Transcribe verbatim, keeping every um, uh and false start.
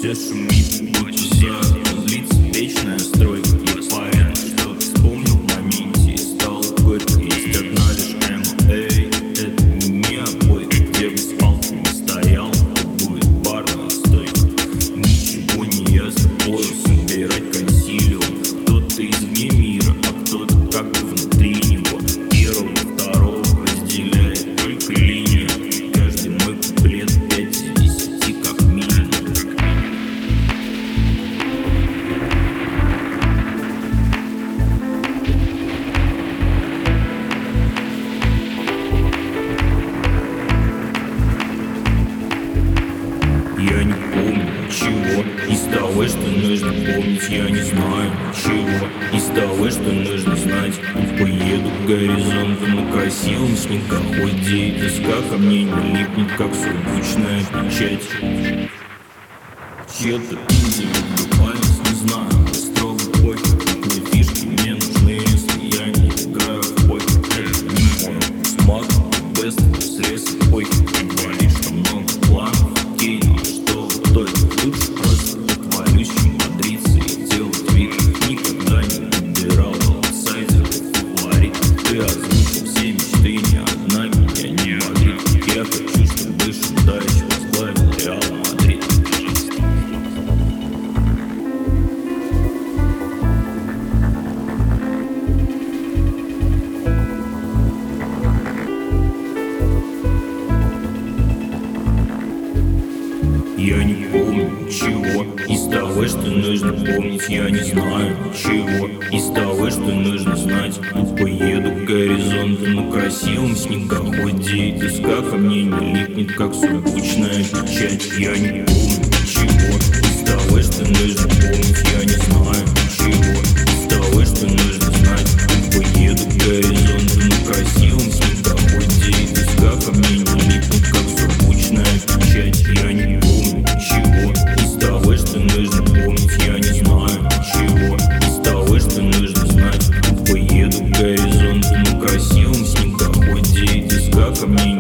Все шумит, глаза, лица, вечная стройка. Я поэт, что вспомнил в моменте и стал горько. Есть одна лишь эмо, эй, это не обойка. Где бы с палками стоял, то будет барная стойка. Ничего не ясно, пояс собирать консилиум. Кто-то извне мира, а кто-то как бы внутри него. Первого, второго разделяет только линия. Каждый мой куплет пять из десяти как минимум. Я не помню чего из того, что нужно помнить. Я не знаю чего из того, что нужно знать. Поеду к горизонту на красивом снегоходе, и тоска ко мне не липнет, как сургучная печать. Чьё-то индивидуальность, не знаю, строго похер. Мне фишки мне нужны, если я не играю в покер. Это не мой смак, бест, срез, похер. Говоришь, что много планов, окей, но что в итоге? Лучше просто отвалюсь, чем бодриться и делать вид. Никогда не выбирал аутсайдеров в фаворит. Ты озвучил все мечты, ни одна меня не бодрит. Я хочу, чтобы выше дальше возглавил Реал Мадрид. Я не помню чего из того, что нужно помнить. Я не знаю чего из того, что нужно знать. Поеду к горизонту на красивом снегоходе, и тоска ко мне не липнет, как сургучная печать. Я не помню чего из того, что нужно помнить. Я не знаю чего из того, что нужно знать. Поеду к горизонту на красивом снегоходе, и тоска ко мне не липнет, как сургучная печать. Я не помню чего из того, что нужно помнить. Я не знаю чего из того, что нужно знать. Поеду к горизонту на красивом снегоходе, и тоска ко мне